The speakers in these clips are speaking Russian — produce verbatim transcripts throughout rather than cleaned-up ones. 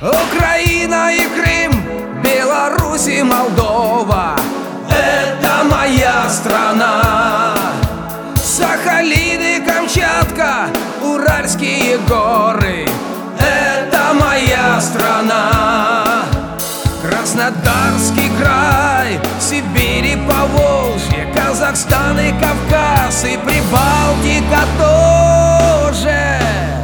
Украина и Крым, Беларусь и Молдова — это моя страна. Сахалин и Камчатка, Уральские горы — это моя страна. Краснодарский край, Сибирь и Поволжье, Казахстан и Кавказ и Прибалтика тоже.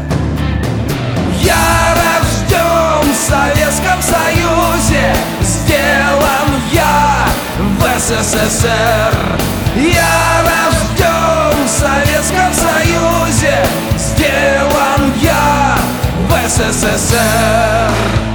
Я рожден в Советском Союзе, сделан я в СССР. Я рожден в Советском Союзе, сделан я в СССР.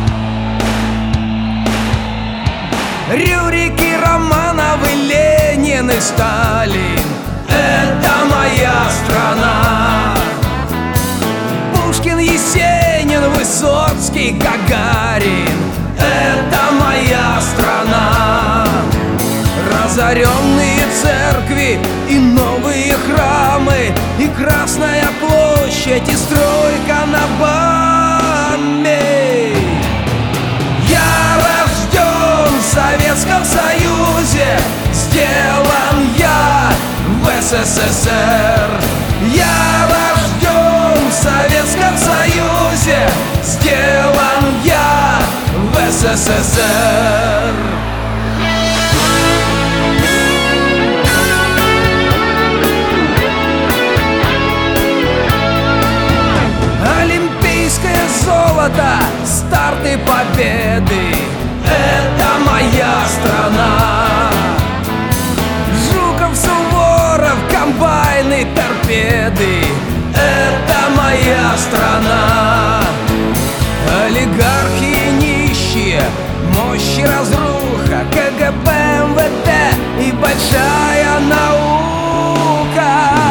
Рюрики, Романовы, Ленин и Сталин — это моя страна. Пушкин, Есенин, Высоцкий, Гагарин — это моя страна. Разоренные церкви и новые храмы, и Красная площадь, и стройка на БАМе. Я рожден в Советском Союзе, сделан я в СССР. Я рожден в Советском Союзе, сделан я в СССР. Олимпийское золото, старты победы — это моя страна. Жуков, Суворов, комбайны, торпеды — это моя страна. Олигархи и нищие, мощь и разруха, КГБ, МВД и большая наука.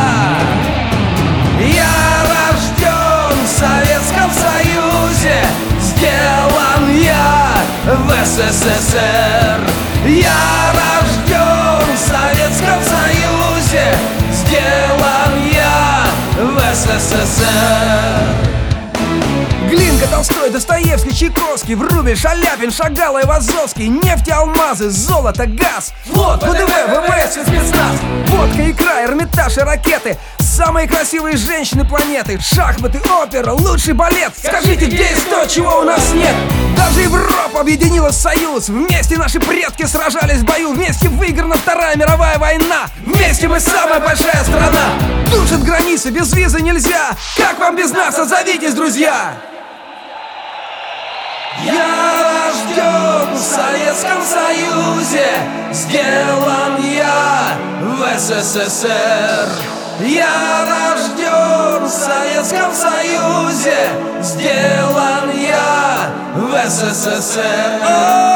Я рожден в Советском Союзе, сделан я в СССР. Я рожден в Советском Союзе, сделан я в СССР. Глинка, Толстой, Достоевский, Чайковский, Врубель, Шаляпин, Шагал, Айвазовский. Нефть, алмазы, золото, газ, флот, ВДВ, ВВС и спецназ. Водка, икра, Эрмитаж и ракеты. Самые красивые женщины планеты. Шахматы, опера, лучший балет. Скажите, где есть то, чего у нас нет? Даже Европа объединилась в союз. Вместе наши предки сражались в бою. Вместе выиграна Вторая мировая война. Вместе мы самая большая страна. Душат границы, без визы нельзя. Как вам без нас? Отзовитесь, друзья! Я рожден в Советском Союзе, сделан я в СССР. Я рожден в Советском Союзе, сделан я в СССР.